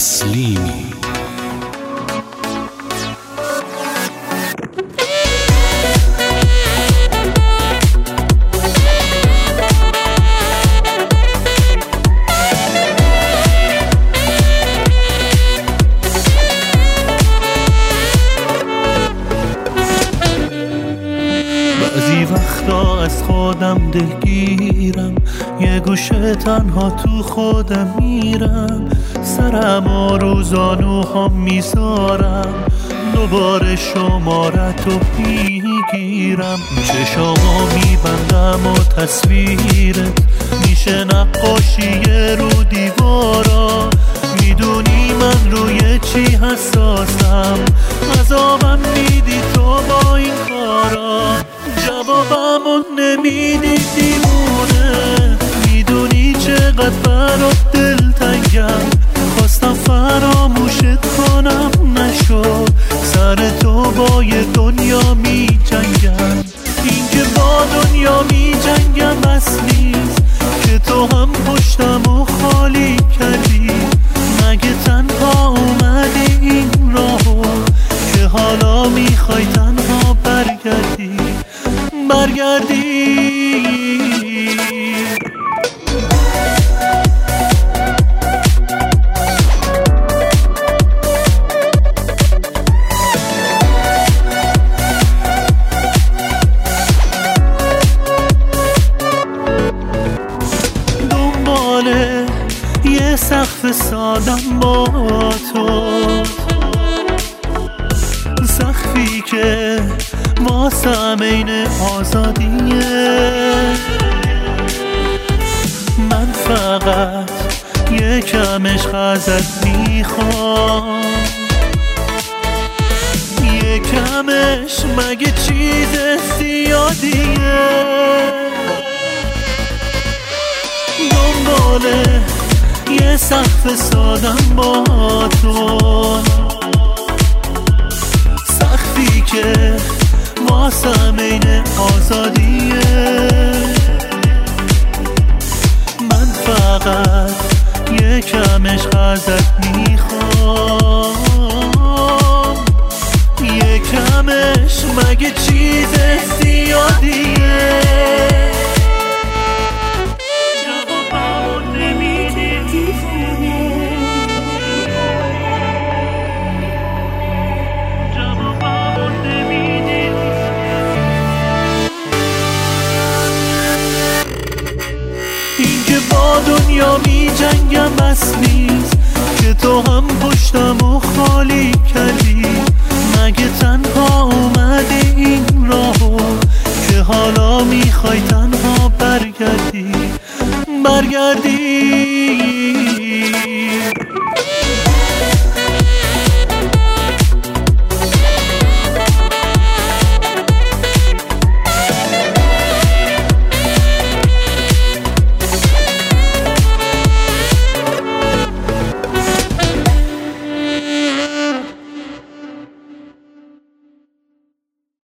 تسلیمی. بعضی وقتا از خودم دلگیرم، یه گوشه تنها تو خودم میرم، سرم و زانوهام میذارم، دوباره شمارتو میگیرم، چشامو میبندم و تصویرت میشه نقاشی رو دیوارا، میدونی من روی چی حساسم، عذابم میدی تو با این کارا، جوابمو نمیدی دیوونه، میدونی چقدر برات دلتنگم، خواستم فراموشت کنم نشد، سر تو با یه دنیا می جنگم، این که با دنیا می جنگم بس نیست که تو هم پشتمو خالی کردی، مگه تنها اومدی این راهو که حالا میخوای تنها برگردی. دنباله یه سقف سادم با تو، سقفی که واسم عین آزادیه، من فقط یکم عشق ازت میخوام، یکمش مگه چیز زیادیه، دنباله یه سقف سادم با تو، سقفی که واسم عین آزادیه، من فقط یکم عشق ازت میخوام، یکمش مگه چیز زیادیه، با دنیا می جنگم بس نیست که تو هم پشتمو خالی کردی، مگه تنها اومدی این راهو که حالا میخوای تنها برگردی.